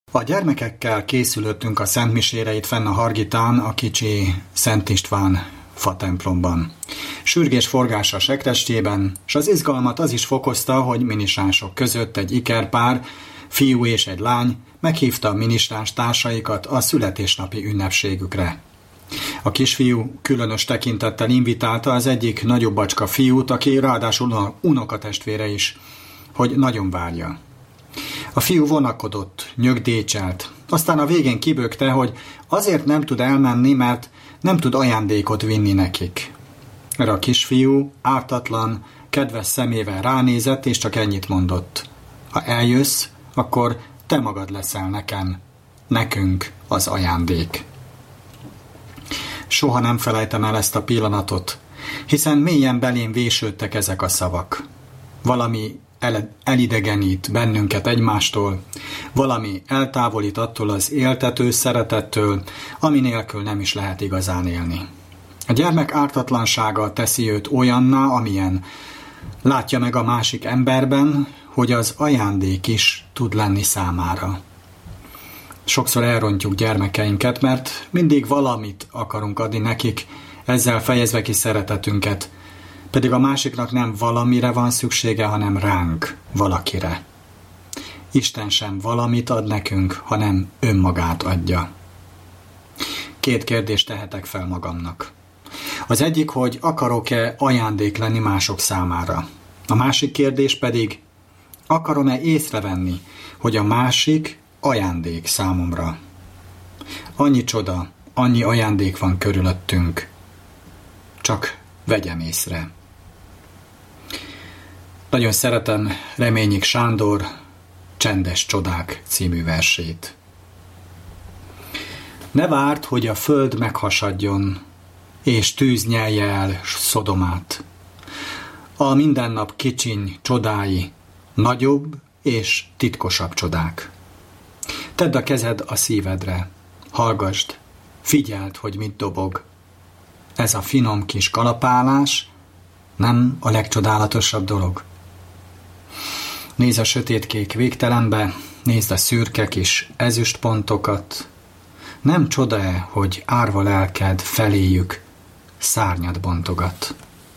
A gyermekekkel készülöttünk a szentmisére itt fenn a Hargitán, a kicsi Szent István fatemplomban. Sürgés forgás a sekrestjében, s az izgalmat az is fokozta, hogy minisánsok között egy ikerpár, fiú és egy lány meghívta a minisáns társaikat a születésnapi ünnepségükre. A kisfiú különös tekintettel invitálta az egyik nagyobb bacska fiút, aki ráadásul unokatestvére is, hogy nagyon várja. A fiú vonakodott, nyögdécselt, aztán a végén kibökte, hogy azért nem tud elmenni, mert nem tud ajándékot vinni nekik. Erre a kisfiú ártatlan, kedves szemével ránézett, és csak ennyit mondott. Ha eljössz, akkor te magad leszel nekem, nekünk az ajándék. Soha nem felejtem el ezt a pillanatot, hiszen mélyen belém vésődtek ezek a szavak. Valami elidegenít bennünket egymástól, valami eltávolít attól az éltető szeretettől, ami nélkül nem is lehet igazán élni. A gyermek ártatlansága teszi őt olyanná, amilyen. Látja meg a másik emberben, hogy az ajándék is tud lenni számára. Sokszor elrontjuk gyermekeinket, mert mindig valamit akarunk adni nekik, ezzel fejezve ki szeretetünket, pedig a másiknak nem valamire van szüksége, hanem ránk, valakire. Isten sem valamit ad nekünk, hanem önmagát adja. 2 kérdést tehetek fel magamnak. Az egyik, hogy akarok-e ajándék lenni mások számára. A másik kérdés pedig, akarom-e észrevenni, hogy a másik ajándék számomra. Annyi csoda, annyi ajándék van körülöttünk. Csak vegyem észre. Nagyon szeretem Reményik Sándor Csendes csodák című versét. Ne várd, hogy a föld meghasadjon, és tűz nyelje el Szodomát. A mindennap kicsiny csodái, nagyobb és titkosabb csodák. Tedd a kezed a szívedre, hallgasd, figyeld, hogy mit dobog. Ez a finom kis kalapálás nem a legcsodálatosabb dolog. Nézd a sötétkék végtelenbe, nézd a szürke kis ezüstpontokat. Nem csoda-e, hogy árva lelked feléjük szárnyat bontogat?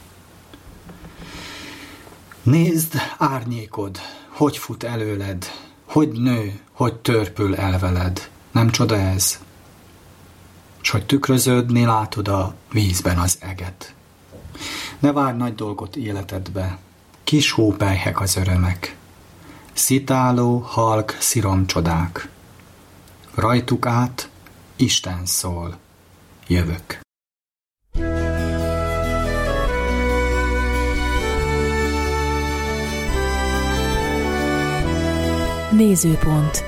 Nézd árnyékod, hogy fut előled, hogy nő, hogy törpül el veled. Nem csoda ez? S hogy tükröződni látod a vízben az eget. Ne várj nagy dolgot életedbe, kis hópelyhek az örömek. Szitáló, halk sziromcsodák. Rajtuk át Isten szól, jövök. Nézőpont.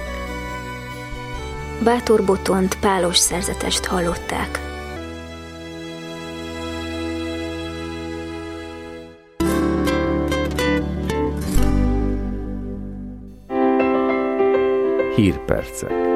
Bátor Botont pálos szerzetest hallották. Hírpercek.